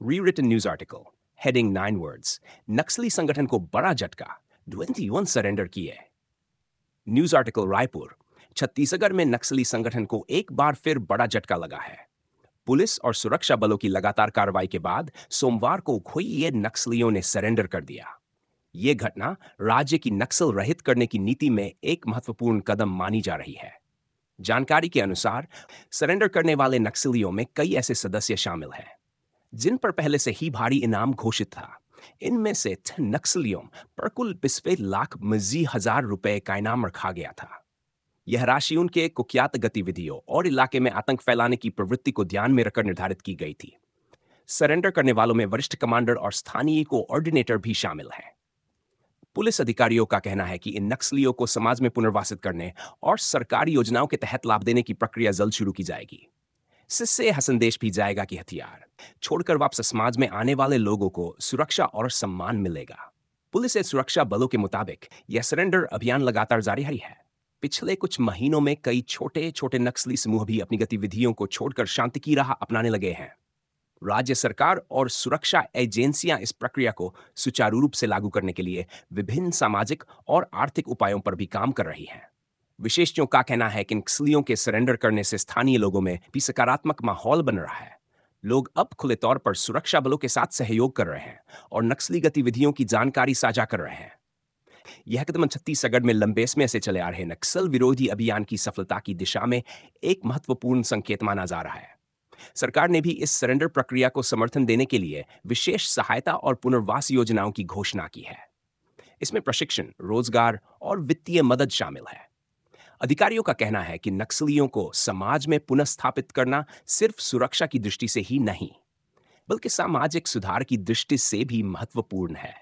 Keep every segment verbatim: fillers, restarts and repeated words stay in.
Rewritten news article. Heading nine words. नक्सली संगठन को बड़ा झटका. इक्कीस सरेंडर किए. News article Raipur. छत्तीसगढ़ में नक्सली संगठन को एक बार फिर बड़ा झटका लगा है. पुलिस और सुरक्षा बलों की लगातार कार्रवाई के बाद सोमवार को खोइए नक्सलियों ने सरेंडर कर दिया. यह घटना राज्य की नक्सल रहित करने की नीति में एक महत्वपूर्ण कदम मानी जा रही है. जानकारी के अनुसार सरेंडर करने वाले नक्सलियों में कई ऐसे सदस्य शामिल हैं जिन पर पहले से ही भारी इनाम घोषित था. इनमें से नक्सलियों पर कुल पिछले लाख मजी हजार रुपए का इनाम रखा गया था. यह राशि उनके कुख्यात गतिविधियों और इलाके में आतंक फैलाने की प्रवृत्ति को ध्यान में रखकर निर्धारित की गई थी. सरेंडर करने वालों में वरिष्ठ कमांडर और स्थानीय कोऑर्डिनेटर भी शामिल हैं. पुलिस अधिकारियों का कहना है कि इन नक्सलियों को समाज में पुनर्वासित करने और सरकारी योजनाओं के तहत लाभ देने की प्रक्रिया जल्द शुरू की जाएगी. इससे यह संदेश भी जाएगा कि हथियार छोड़कर वापस समाज में आने वाले लोगों को सुरक्षा और सम्मान मिलेगा. पुलिस और सुरक्षा बलों के मुताबिक यह सरेंडर अभियान लगातार जारी है. पिछले कुछ महीनों में कई छोटे छोटे नक्सली समूह भी अपनी गतिविधियों को छोड़कर शांति की राह अपनाने लगे हैं. राज्य सरकार और सुरक्षा एजेंसियां इस प्रक्रिया को सुचारू रूप से लागू करने के लिए विभिन्न सामाजिक और आर्थिक उपायों पर भी काम कर रही हैं. विशेषज्ञों का कहना है कि नक्सलियों के सरेंडर करने से स्थानीय लोगों में भी सकारात्मक माहौल बन रहा है. लोग अब खुले तौर पर सुरक्षा बलों के साथ सहयोग कर रहे हैं और नक्सली गतिविधियों की जानकारी साझा कर रहे हैं. यह कदम छत्तीसगढ़ में लंबे समय से चले आ रहे नक्सल विरोधी अभियान की सफलता की दिशा में एक महत्वपूर्ण संकेत माना जा रहा है. सरकार ने भी इस सरेंडर प्रक्रिया को समर्थन देने के लिए विशेष सहायता और पुनर्वास योजनाओं की घोषणा की है. इसमें प्रशिक्षण, रोजगार और वित्तीय मदद शामिल है. अधिकारियों का कहना है कि नक्सलियों को समाज में पुनः स्थापित करना सिर्फ सुरक्षा की दृष्टि से ही नहीं, बल्कि सामाजिक सुधार की दृष्टि से भी महत्वपूर्ण है.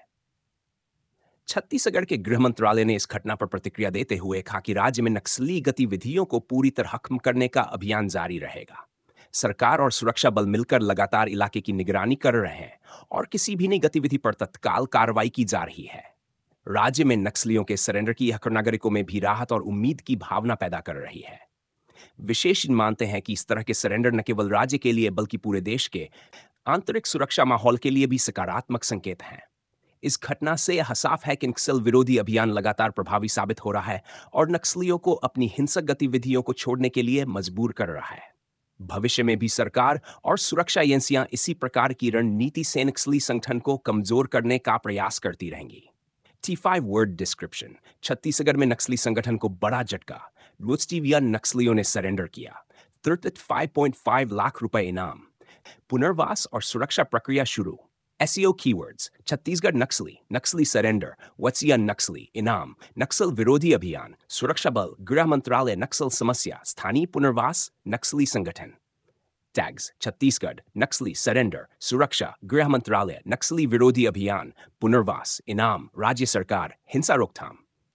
छत्तीसगढ़ के गृह मंत्रालय ने इस घटना पर प्रतिक्रिया देते हुए कहा कि राज्य में नक्सली गतिविधियों को पूरी तरह खत्म करने का अभियान जारी रहेगा. सरकार और सुरक्षा बल मिलकर लगातार इलाके की निगरानी कर रहे हैं और किसी भी नई गतिविधि पर तत्काल कार्रवाई की जा रही है. राज्य में नक्सलियों के सरेंडर की यह नागरिकों में भी राहत और उम्मीद की भावना पैदा कर रही है. विशेषज्ञ मानते हैं कि इस तरह के सरेंडर न केवल राज्य के लिए बल्कि पूरे देश के आंतरिक सुरक्षा माहौल के लिए भी सकारात्मक संकेत हैं. इस घटना से यह साफ है कि नक्सल विरोधी अभियान लगातार प्रभावी साबित हो रहा है और नक्सलियों को अपनी हिंसक गतिविधियों को छोड़ने के लिए मजबूर कर रहा है. भविष्य में भी सरकार और सुरक्षा एजेंसियां इसी प्रकार की रणनीति से नक्सली संगठन को कमजोर करने का प्रयास करती रहेंगी. T five word description. Chhattisgarh में नक्सली संगठन को बड़ा झटका. रोस्टिविया नक्सलियों ने सरेंडर किया. पैंतीस पॉइंट पाँच लाख रुपए इनाम. पुनर्वास और सुरक्षा प्रक्रिया शुरू. SEO keywords. छत्तीसगढ़ नक्सली, नक्सली सरेंडर, वत्सिया नक्सली, इनाम, नक्सल विरोधी अभियान, सुरक्षा बल, गृह मंत्रालय, नक्सल समस्या, स्थानीय पुनर्वास, नक्सली संगठन. टैग्स. छत्तीसगढ़ नक्सली सरेंडर, सुरक्षा, गृह मंत्रालय, नक्सली विरोधी अभियान, पुनर्वास, इनाम, राज्य सरकार, हिंसा रोकथाम.